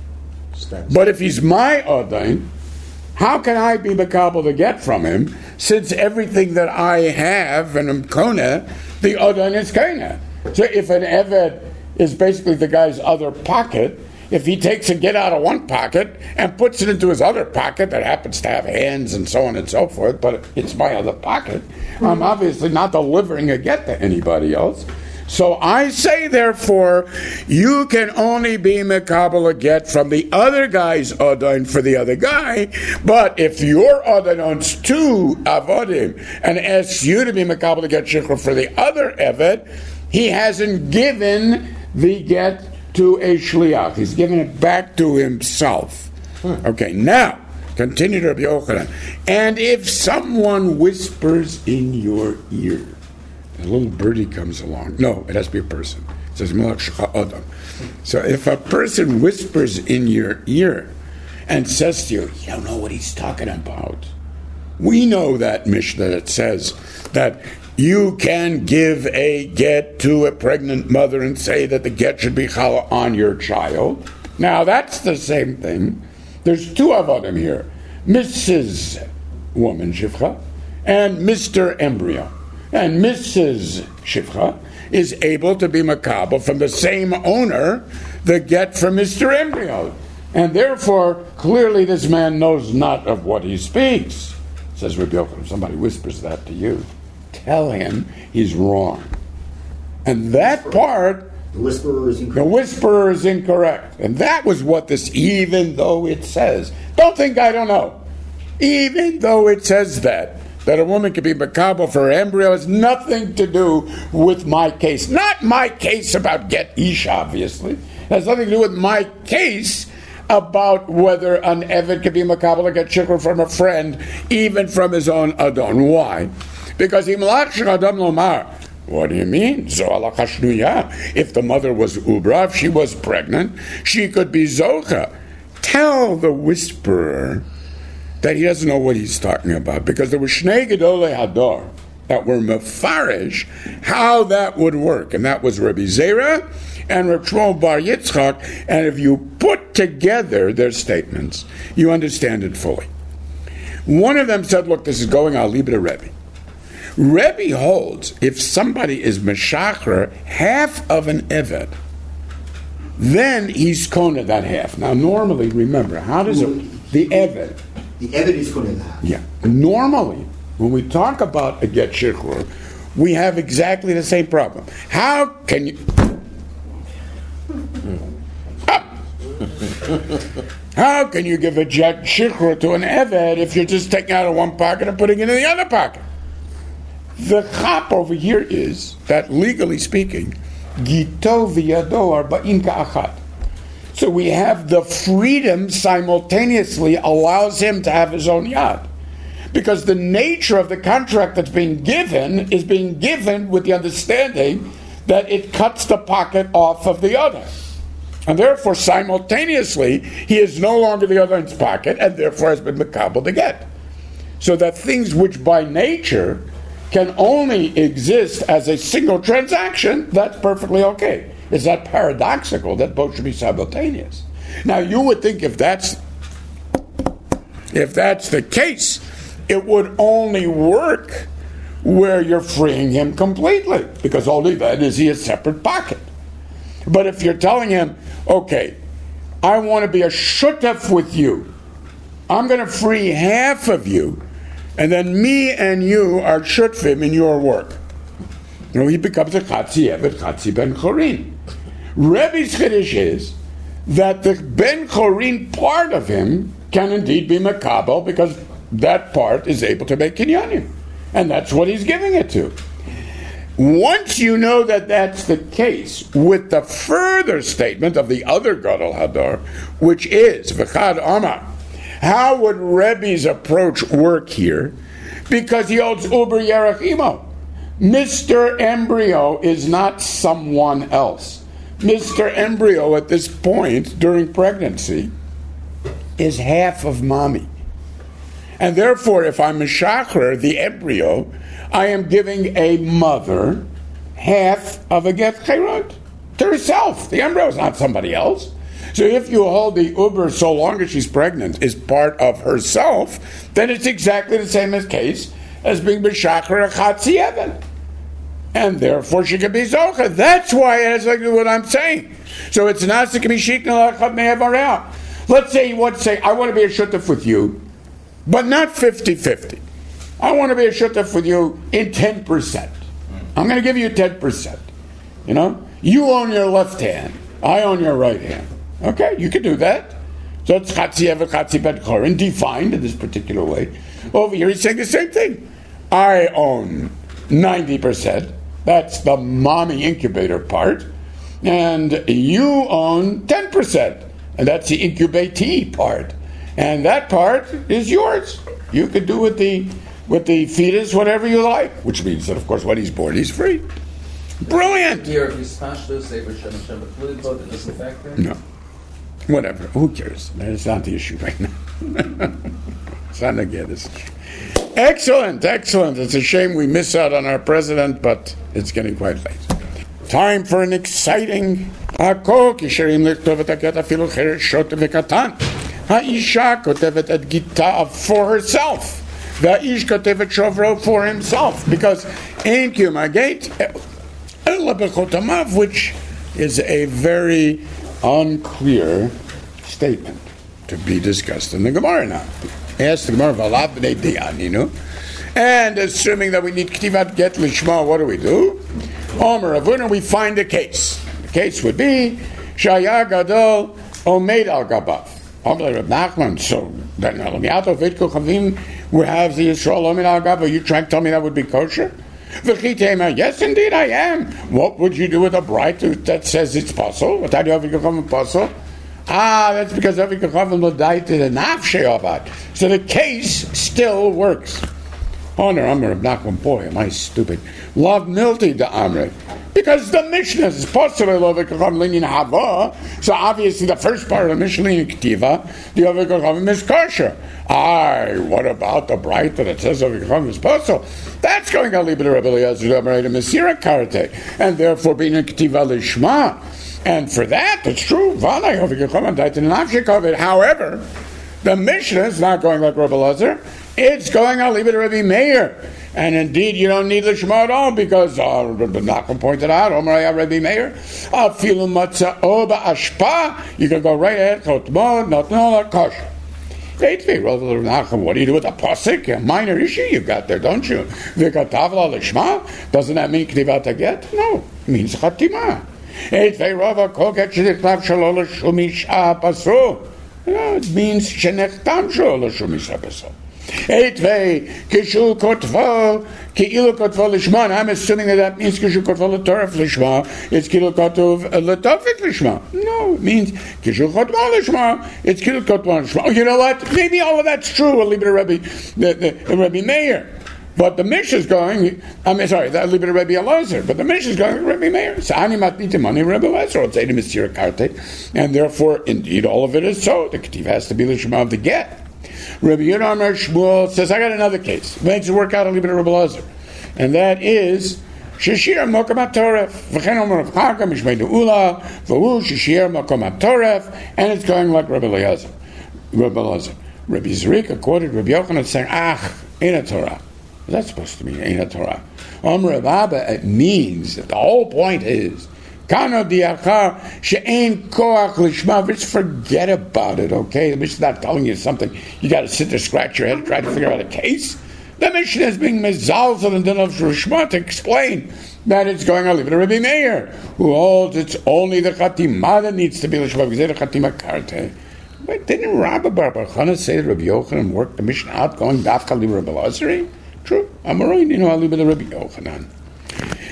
But if he's my Adon, how can I be makabel to get from him, since everything that I have and am kona, the Adon is kona? So if an Eved is basically the guy's other pocket, if he takes a get out of one pocket and puts it into his other pocket that happens to have hands and so on and so forth, but it's my other pocket, I'm obviously not delivering a get to anybody else. So I say, therefore, you can only be makabel a get from the other guy's adon for the other guy, but if your adon owns two avodim and asks you to be makabel a get shikra for the other eved, he hasn't given the get to a shliach. He's given it back to himself. Okay, now, continue to Rabbi Yochanan. And if someone whispers in your ear, a little birdie comes along. No, it has to be a person. It says, Adam. So if a person whispers in your ear and says to you, you don't know what he's talking about. We know that Mishnah that says that you can give a get to a pregnant mother and say that the get should be challah on your child. Now that's the same thing. There's two avodim here. Missus Woman Shifcha and Mister Embryo. And Missus Shifcha is able to be makabel from the same owner the get from Mister Embryo. And therefore, clearly this man knows not of what he speaks. Says Rabbi Yochanan, if somebody whispers that to you, tell him he's wrong. And that part, the whisperer is incorrect. The whisperer is incorrect. And that was what this, even though it says, don't think I don't know. Even though it says that, that a woman can be makabel for her embryo, has nothing to do with my case. Not my case about get ish, obviously. It has nothing to do with my case about whether an Eved can be makabel or get shikra from a friend, even from his own Adon. Why? Because he malach Adam lomar. What do you mean? If the mother was ubra, if she was pregnant, she could be zocha. Tell the whisperer that he doesn't know what he's talking about, because there were Shnei Gedolei Hador that were mefarish how that would work, and that was Rabbi Zera and Rabbi Shmuel Bar Yitzchak, and if you put together their statements, you understand it fully. One of them said, look, this is going, I'll leave it to Rebbe. Rebbe holds, if somebody is meshachrer half of an eved, then he's kona that half. Now normally, remember, how does it, the eved, the Eved is going to have. Yeah. Normally, when we talk about a get shikhr, we have exactly the same problem. How can you... How can you give a get shikhr to an Eved if you're just taking out of one pocket and putting it in the other pocket? The chap over here is that, legally speaking, gito v'yado arba'in ka'achat. So we have the freedom simultaneously allows him to have his own yad. Because the nature of the contract that's being given is being given with the understanding that it cuts the pocket off of the other. And therefore, simultaneously, he is no longer the other's pocket, and therefore has been makabel to get. So that things which by nature can only exist as a single transaction, that's perfectly okay. Is that paradoxical that both should be simultaneous? Now you would think if that's if that's the case, it would only work where you're freeing him completely, because only then is he a separate pocket. But if you're telling him, okay, I want to be a shutaf with you, I'm going to free half of you, and then me and you are shutfim in your work. You know, he becomes a Chatzi Eved, Chatzi Ben Chorin. Rebbe's Chiddush is that the Ben Chorin part of him can indeed be makabel, because that part is able to make kinyanim. And that's what he's giving it to. Once you know that that's the case, with the further statement of the other Gadol Hador, which is V'chad Amar, how would Rebbe's approach work here? Because he holds Uber Yerach Imo. Mister Embryo is not someone else. Mister Embryo at this point during pregnancy is half of mommy. And therefore, if I'm Meshachrer, the embryo, I am giving a mother half of a get chayrot to herself. The embryo is not somebody else. So if you hold the Uber so long as she's pregnant is part of herself, then it's exactly the same as case as being Meshachrer a Chatzi Even. And therefore she can be Zocha. That's why it has like what I'm saying. So it's not to be Shikna Lachad Me'evareh. Let's say you want to say, I want to be a shutaf with you, but not fifty-fifty. I want to be a shutaf with you in ten percent. I'm going to give you ten percent. You know? You own your left hand. I own your right hand. Okay? You can do that. So it's Chatzi Ever, Chatzi Bet Chorin, defined in this particular way. Over here he's saying the same thing. I own ninety percent. That's the mommy incubator part. And you own ten percent. And that's the incubatee part. And that part is yours. You could do with the with the fetus whatever you like. Which means that, of course, when he's born, he's free. Brilliant! Here, if you smash this, say for Shem Shem B'Fluid Code, it doesn't factor? No. Whatever. Who cares? That's not the issue right now. It's not again this issue. Excellent, excellent. It's a shame we miss out on our president, but it's getting quite late. Time for an exciting הכל כשרים לכתוב את הגט אפילו חרשות וקטן. האישה כותבת את גיטה for herself. והאיש כותב את שוברו for himself. Because אין קיום הגט אלא בחותמיו, which is a very unclear statement to be discussed in the Gemara now. Ask the Gemara, Valav b'nei diyan, you know? And assuming that we need ktivat get lishma, what do we do? Omer Avuna, we find a case. The case would be Shaya Gadol Omeid Al Gabav. Omer Reb Nachman. So then Alamiato Vitko Chavim would have the Yisrael Omeid Al Gabav. Are you trying to tell me that would be kosher? V'chitema, yes, indeed, I am. What would you do with a bride that says it's possible? What do you have to come possible? Ah, that's because every Kachavim will die to the Nafshe Abad. So the case still works. Honor, Amr of Nachman, boy, am I stupid. Love Milti to Amr. Because the Mishnah is possible of Kachavim Linyan Hava, so obviously the first part of the Mishnah in Ketiva, the other Kachavim is kosher. Aye, what about the bright that it says of Kachavim is possible? That's going to leave it to Rabbi Eliezer Amr to Mesira Karte, and therefore being in Ketiva Lishma. And for that, it's true. However, the Mishnah is not going like Rabbi Elazar. It's going, I'll leave it to Rabbi Meir. And indeed, you don't need the Shema at all, because uh, Rabbi Nachman pointed out, Omer Rabbi Meir, Afilu Matzah Oba Ashpa, you can go right ahead, Chotmo, not no kosher. What do you do with a pasuk? A minor issue you've got there, don't you? Doesn't that mean Ktivat Haget? No, it means Chatima. It means Shenechtam Shol Shumisha Paso. Eitvei Kishu Kotvo Ki'ilu Kotvo Lishma. I'm assuming that that means Kishu Kotvo L'Toref Lishma. It's Ki'ilu Kotvo L'Tofik Lishma. No, it means Kishu Kotvo Lishma. It's Ki'ilu Kotvo Lishma. Oh, you know what? Maybe all of that's true. We'll leave it to Rabbi, the, the, the Rabbi Meir. But the Mishnah is going, I mean, sorry, that leave it to Rabbi Elazar, but the Mishnah is going to Rabbi Meir. So, ani matnitim ani Rabbi Elazar, it's Edim Mitzir Karte, and therefore, indeed, all of it is so. The Ketiv has to be the Shema of the get. Rabbi Yehuda Shmuel says, I got another case. Makes it work out a little bit of Rabbi Elazar. And that is, Shishir Mokom HaToref, V'chen Omer of Chaka, Mishmei De'ula, V'hu Shishir Mokom HaToref, and it's going like Rabbi Elazar. Rabbi Elazar. Rabbi Zerika quoted Rabbi Yochanan saying, Ach, in a Torah. That's supposed to mean Ein Torah. Amr Abba, it means that the whole point is Kano diachar she'ein koach lishma. Just forget about it, okay? The Mishnah is not telling you something. You got to sit there, scratch your head, and try to figure out a case. The Mishnah is being mezalzel and din of Lishma to explain that it's going on. Leave it to Rabbi Meir, who holds it's only the chatima that needs to be Lishma because they're the chatima karte. But didn't Rabbi Bar Bar Chana say that Rabbi Yochanan worked the Mishnah out going dafka li Rabbi Elazar? True. Amaroin, you know, I'll leave it to Rabbi Yochanan.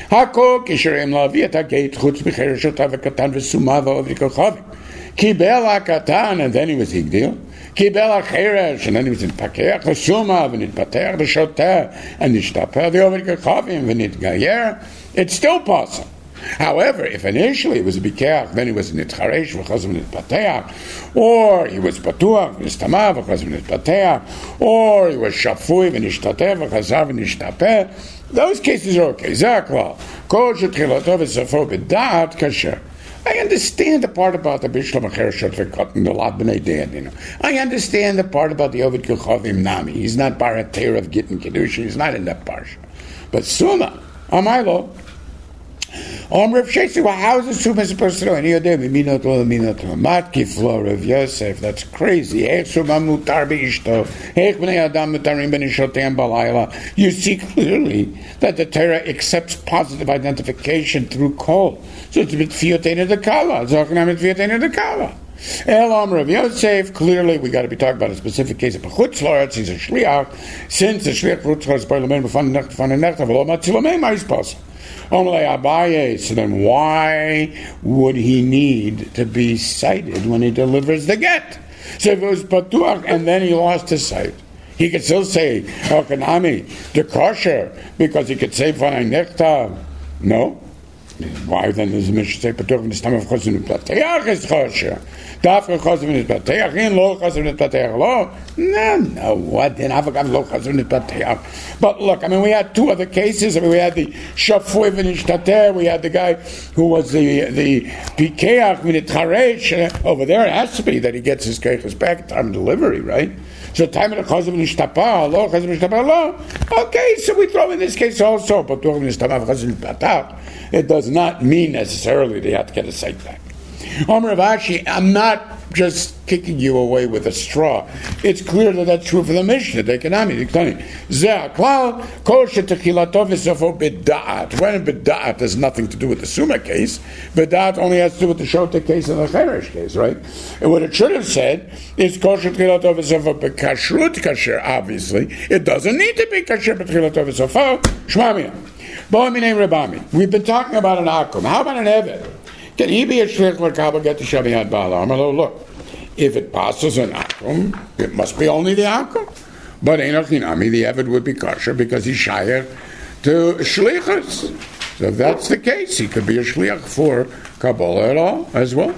Hakol kisherim lavi et hageit chutz b'chereshotav v'katan v'suma v'ovid kochavim. Kibel hakatan, and then he was higdil. Kibel hacheresh, and then he was in pakeach v'suma v'nitpateach v'shotah and nishtapeh v'ovid kochavim v'nitgayer. It's still possible. However, if initially it was a bikeach, then he was nitcharesh v'chazim nitpateach, or he was patuach v'nistamav v'chazim nitpateach, or he was shafui v'nishtateh v'chazav v'nishtapeh. Those cases are okay. Zakla, kol shetchilatov v'safo b'da'at kasher. I understand the part about the Bishlam Achereshot v'katan the Lat B'nai Dan. You know, I understand the part about the Ovid Kochavim Nami. He's not Barater of Gittin Kedushin. He's not in that parsha. But Suma, Amaylo. Om Rav Shesi, well, how is the Suma supposed to know? Any other Minot lo Minot lo Matki Flo Rav Yosef. That's crazy. Hech Suma mutar beishto. Hech b'nei Adam mutarim b'nishoteim balayla. You see clearly that the Torah accepts positive identification through kol. So it's mit fiyotena de kala. Zochanam mit fiyotena de kala. El Om Rav Yosef. Clearly, we got to be talking about a specific case of a chutz loretz. He's a shliach. Since the shliach chutz loretz parliament b'fan necht b'fan necht avlo matzilomei ma'ispas. So then why would he need to be cited when he delivers the get? So if it was patuach and then he lost his sight, he could still say Elkanami, the kosher, because he could say Fanai Nechta. No. Why then does the Mishnah say patuach in the stomach of Chosum Plateach is kosher? Dafka Chosum is Plateach, in lo Chosum is Plateach, lo? No, no, what? Then Avagam lo Chosum is Plateach. But look, I mean, we had two other cases. I mean, we had the Shafui v'nishtater, we had the guy who was the the Pikeach v'nitcharesh. Over there, it has to be that he gets his keiches back at time of delivery, right? So time of the Chosum v'nishtapa, lo Chosum v'nishtapa, lo. Okay, so we throw in this case also, but it does not mean necessarily they have to get a sight back. Omer Ravashi, I'm not just kicking you away with a straw. It's clear that that's true for the Mishnah. The Economy, the Economy. Ze'aklal, kol shetechilatov v'sofo b'da'at. When b'da'at has nothing to do with the Suma case, b'da'at only has to do with the Shota case and the Cheresh case, right? And what it should have said is kol shetechilatov v'sofo b'kashrut kasher, obviously. It doesn't need to be kasher b'techilatov v'sofo. Shmamia. Bo'aminei Rabami. We've been talking about an akum. How about an eved? Can he be a shlich l'kabel get the shaviyat ba'al amar? Look, if it passes an akum, it must be only the akum. But einach hinami, the eved would be kosher because he's shayer to shlichus. So if that's the case, he could be a shliach for Kabbalah at all as well.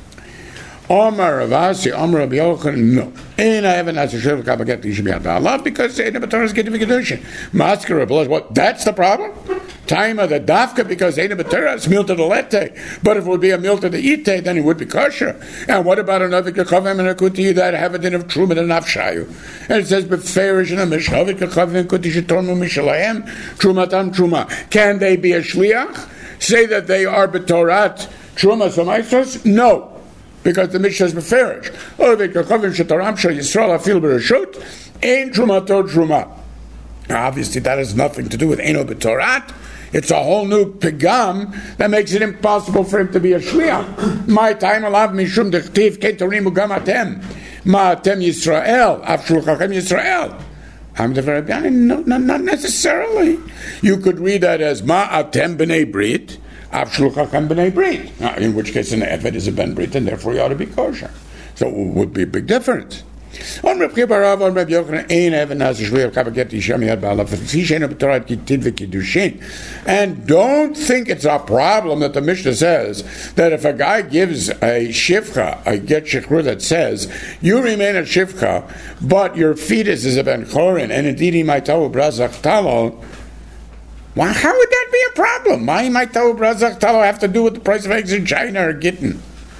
Omar Ravasi, Omar Rabbi Yochanan, no. And I haven't asked a shliach l'kabel get the shaviyat ba'al because the Torah is getting kedushin. Masker Rabbi, what? That's the problem. Time of the dafka because Eina B'Torah is milta the lete, but if it would be a milta the ite, then it would be kosher. And what about another kechavim and a kuti that have a din of truma and nafshayu? And it says beferish in a mishnah of kechavim and kuti shetormu mishalayim trumatam truma. Can they be a shliach? Say that they are b'torat truma somaistos? No, because the mishnah is beferish. Oh, the kechavim shetoram shal yisrael afil b'reshut ein trumato truma. Obviously, that has nothing to do with Eino B'Torat. It's a whole new pigam that makes it impossible for him to be a shliach. My time alav mishum dechtiv ketarimu gamatem ma'atem Yisrael afshulchachem Yisrael. I'm the very no, no, not necessarily. You could read that as ma'atem b'nei brit afshulchachem b'nei brit. In which case, an eved is a ben brit, and therefore he ought to be kosher. So it would be a big difference. On Reb Chibarav, on Reb Yochanan, ein even has a shliach kabaget yishem yad ba'alav v'tzishen b'torat kitid v'kiddushin. And don't think it's a problem that the Mishnah says that if a guy gives a shivcha, a get shechur that says you remain a shivcha, but your fetus is a ben chorin, and indeed he might tell brazach talo. Well, how would that be a problem? Why might tell brazach talo have to do with the price of eggs in China or gittin?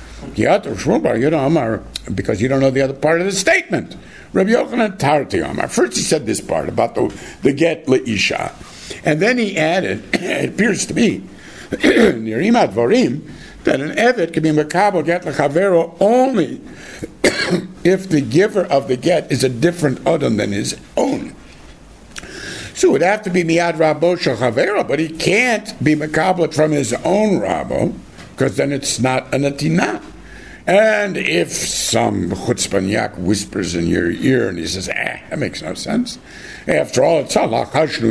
Because you don't know the other part of the statement. Rabbi Yochanan Tarti Amar. First he said this part about the, the get le'isha. And then he added, it appears to be, Nirim Advarim, that an eved can be mekabel get lechavero only if the giver of the get is a different adam than his own. So it would have to be miad rabo shel chavero, but he can't be mekabel from his own rabo, because then it's not a natinah. And if some chutzpaniak whispers in your ear and he says, eh, that makes no sense. After all, it's Allah.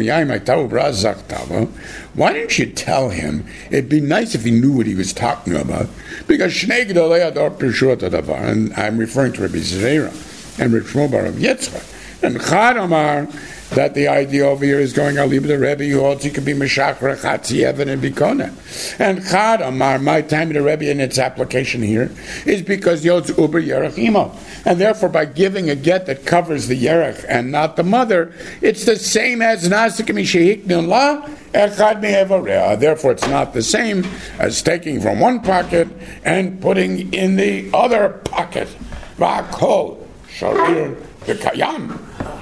Why didn't you tell him? It'd be nice if he knew what he was talking about. Because Shnei Gedolei Ador Pirshut Adavar, and I'm referring to Rabbi Zera and Rabbi Shmuel bar Rav Yitzchak. And Chad Amar, that the idea over here is going Alib the Rebbe, who also could be Meshachar, Chatzi, Evan, and Bikona. And Chad Amar, my time of the Rebbe in its application here, is because Yotz Uber Yerech Imo. And therefore, by giving a get that covers the Yerech and not the mother, it's the same as Nasik Mishehiknun La, Echad Me'evorea. Therefore, it's not the same as taking from one pocket and putting in the other pocket. Va'kol Sharir V'kayam.